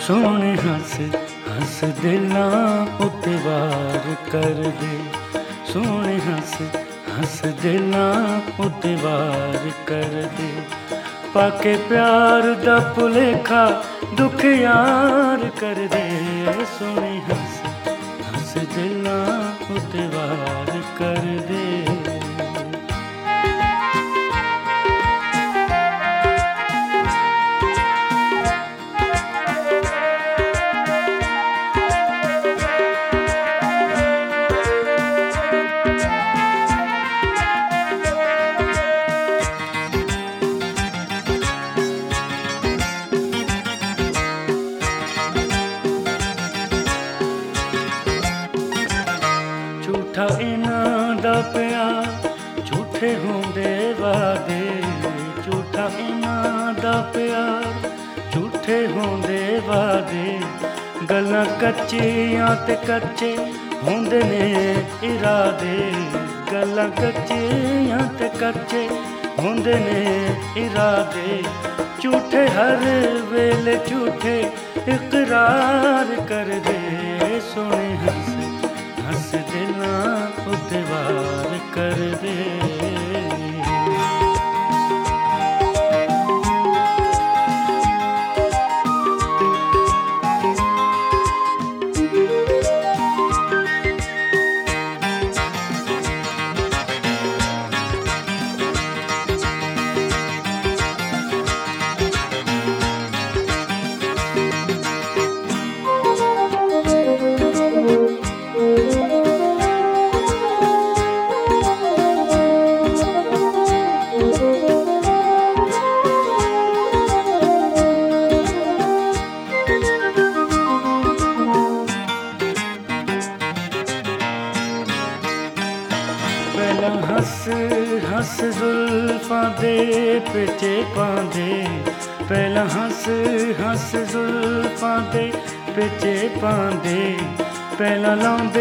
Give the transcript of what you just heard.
ਸੋਹਣੇ ਹੱਸ ਹੱਸ ਦਿਲਾਂ ਉੱਤੇ ਵਾਰ ਕਰਦੇ, ਸੋਹਣੇ ਹੱਸ ਹੱਸ ਦਿਲਾਂ ਉੱਤੇ ਵਾਰ ਕਰਦੇ। ਪਾ ਕੇ ਪਿਆਰ ਦਾ ਭੁਲੇਖਾ ਦੁੱਖ ਯਾਰ ਕਰਦੇ, ਸੋਹਣੇ ਹੱਸ ਹੱਸ ਦਿਲਾਂ ਉੱਤੇ ਵਾਰ ਕਰਦੇ। ਝੂਠਾ ਇਹਨਾਂ ਦਾ ਪਿਆਰ, ਝੂਠੇ ਹੁੰਦੇ ਵਾਦੇ, ਝੂਠਾ ਇਹਨਾਂ ਦਾ ਪਿਆਰ, ਝੂਠੇ ਹੁੰਦੇ ਵਾਦੇ। ਗੱਲਾਂ ਕੱਚੀਆਂ ਤੇ ਕੱਚੇ ਹੁੰਦੇ ਨੇ ਇਰਾਦੇ, ਗੱਲਾਂ ਕੱਚੀਆਂ ਤੇ ਕੱਚੇ ਹੁੰਦੇ ਨੇ ਇਰਾਦੇ। ਝੂਠੇ ਹਰ ਵੇਲੇ ਝੂਠੇ ਇਕਰਾਰ ਕਰਦੇ, ਸੋਹਣੇ ਹੱਸ ਹੱਸ ਦਿਲਾਂ ਉੱਤੇ ਵਾਰ ਕਰਦੇ। ਪਹਿਲਾਂ ਹੱਸ ਹੱਸ ਜ਼ੁਲਫਾਂ ਦੇ ਪਿੱਛੇ ਪਾਉਂਦੇ, ਪਹਿਲਾਂ ਹੱਸ ਹੱਸ ਜ਼ੁਲਫਾਂ ਦੇ ਪਿੱਛੇ ਪਾਉਂਦੇ। ਪਹਿਲਾਂ ਲਾਉਂਦੇ